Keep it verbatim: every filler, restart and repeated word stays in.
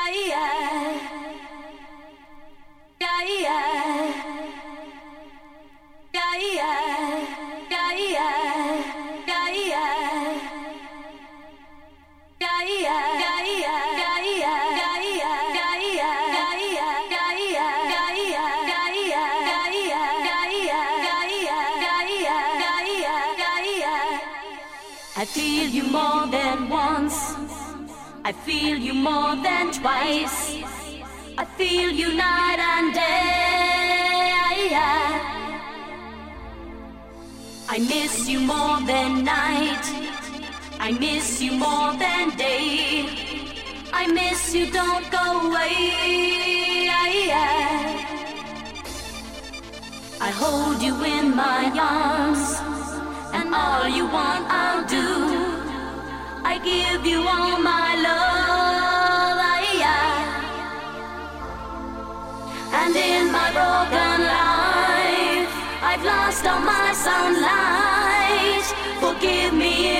I feel you more than once. I feel you more than twice. I feel you night and day. I miss you more than night. I miss you more than day. I miss you, don't go away. I hold you in my arms, and all you want I'll do. I give you all my love, and in my broken life I've lost all my sunlight. Forgive me